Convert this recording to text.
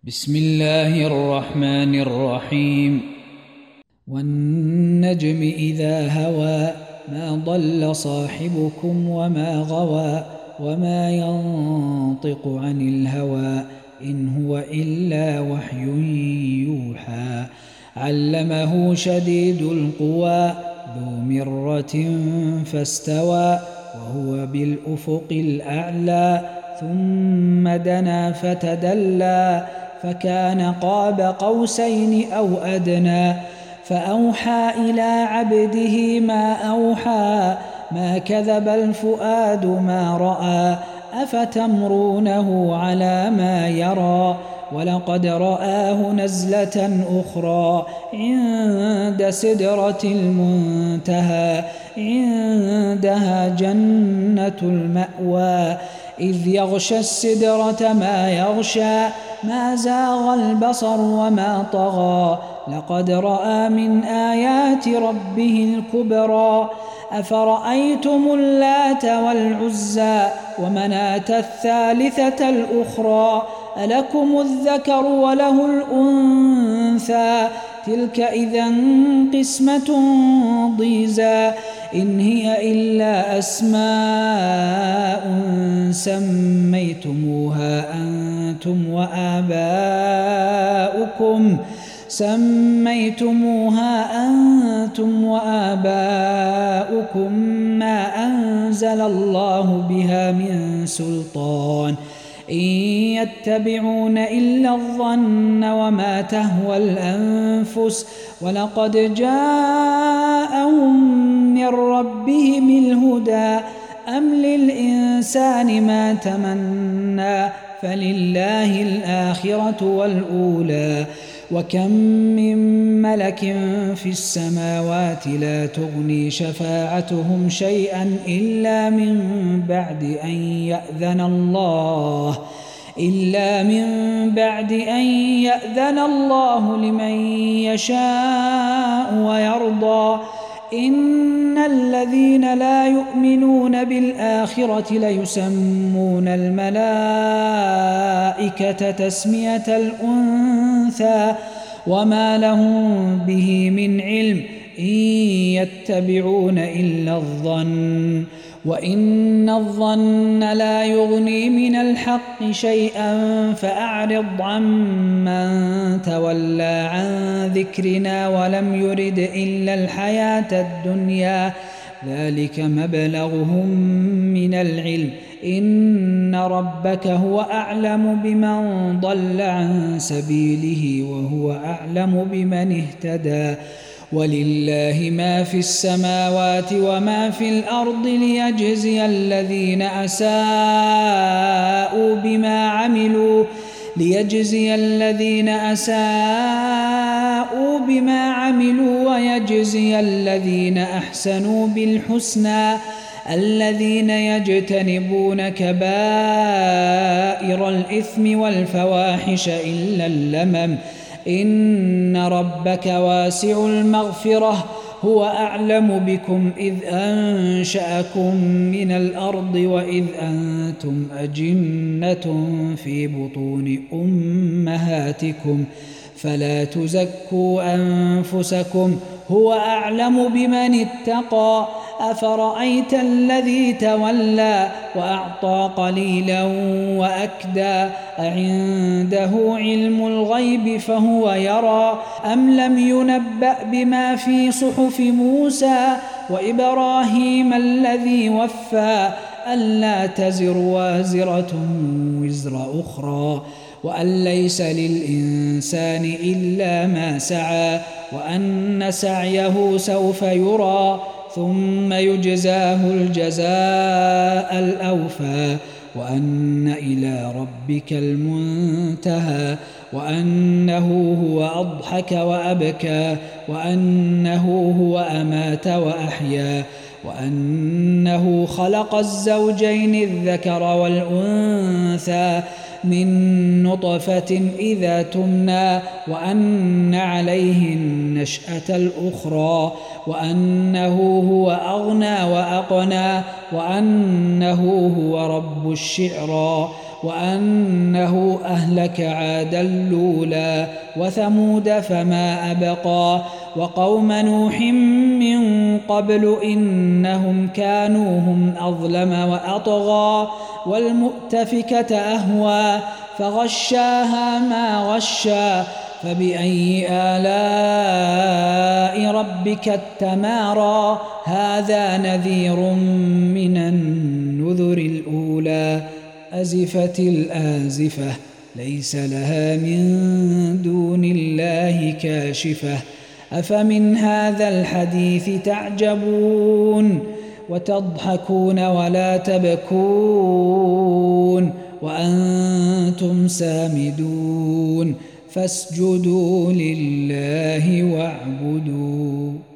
بسم الله الرحمن الرحيم. والنجم إذا هوى ما ضل صاحبكم وما غوى وما ينطق عن الهوى إن هو إلا وحي يوحى علمه شديد القوى ذو مرة فاستوى وهو بالأفق الأعلى ثم دنا فتدلى فكان قاب قوسين أو أدنى فأوحى إلى عبده ما أوحى ما كذب الفؤاد ما رأى أفتمرونه على ما يرى ولقد رآه نزلة أخرى عند سدرة المنتهى عندها جنة المأوى إذ يغشى السدرة ما يغشى ما زاغ البصر وما طغى لقد رأى من آيات ربه الكبرى أفرأيتم اللات والعزى ومناة الثالثة الأخرى ألكم الذكر وله الأنثى تلك إذا قسمة ضيزى إن هي إلا أسماء سميتموها أنتم وآباؤكم ما أنزل الله بها من سلطان إن يتبعون إلا الظن وما تهوى الأنفس ولقد جاءهم من ربهم الهدى أم للإنسان ما تمنى فلله الآخرة والأولى وكم من ملك في السماوات لا تغني شفاعتهم شيئا إلا من بعد أن يأذن الله لمن يشاء ويرضى إن الذين لا يؤمنون بالآخرة ليسمون الملائكة تسمية الأنثى وما لهم به من علم إن يتبعون إلا الظن وإن الظن لا يغني من الحق شيئا فأعرض عمن تولى عن ذكرنا ولم يرد إلا الحياة الدنيا ذلك مبلغهم من العلم إن ربك هو أعلم بمن ضل عن سبيله وهو أعلم بمن اهتدى ولله ما في السماوات وما في الأرض ليجزي الذين أساءوا بما عملوا ويجزي الذين أحسنوا بالحسنى الذين يجتنبون كبائر الإثم والفواحش إلا اللمم إن ربك واسع المغفرة هو أعلم بكم إذ أنشأكم من الأرض وإذ أنتم أجنة في بطون أمهاتكم فلا تزكوا أنفسكم هو أعلم بمن اتقى أفرأيت الذي تولى وأعطى قليلا وأكدى أعنده علم الغيب فهو يرى أم لم ينبأ بما في صحف موسى وإبراهيم الذي وفى ألا تزر وازرة وزر أخرى وأن ليس للإنسان إلا ما سعى وأن سعيه سوف يرى ثم يجزاه الجزاء الأوفى وأن إلى ربك المنتهى وأنه هو أضحك وأبكى وأنه هو أمات وأحيا وأنه خلق الزوجين الذكر والأنثى من نطفة إذا تمنى وأن عليه النشأة الأخرى وأنه هو أغنى وأقنى وأنه هو رب الشعرى وأنه أهلك عادا الأولى وثمود فما أبقى وقوم نوح من قبل إنهم كانوا هم أظلم وأطغى والمؤتفكة أهوى فغشاها ما غشى فبأي آلاء ربك التمارى هذا نذير من النذر الأولى أزفت الآزفة ليس لها من دون الله كاشفة أفمن هذا الحديث تعجبون وتضحكون ولا تبكون وأنتم سامدون فاسجدوا لله واعبدوا